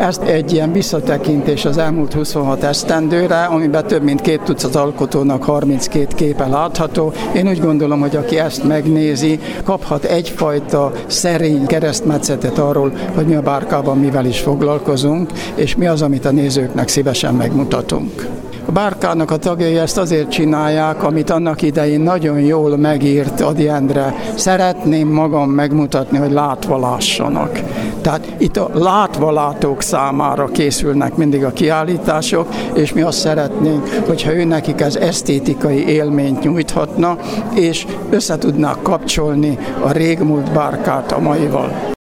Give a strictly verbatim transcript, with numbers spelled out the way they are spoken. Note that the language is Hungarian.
Ez egy ilyen visszatekintés az elmúlt huszonhat esztendőre, amiben több mint két tucat alkotónak harminckét képe látható. Én úgy gondolom, hogy aki ezt megnézi, kaphat egyfajta szerény keresztmetszetet arról, hogy mi a Bárkában mivel is foglalkozunk, és mi az, amit a nézőknek szívesen megmutatunk. A Bárkának a tagjai ezt azért csinálják, amit annak idején nagyon jól megírt Ady Endre. Szeretném magam megmutatni, hogy látva lássanak. Tehát itt a látvalátók számára készülnek mindig a kiállítások, és mi azt szeretnénk, hogyha ő nekik ez esztétikai élményt nyújthatna, és össze tudnák kapcsolni a régmúlt Bárkát a maival.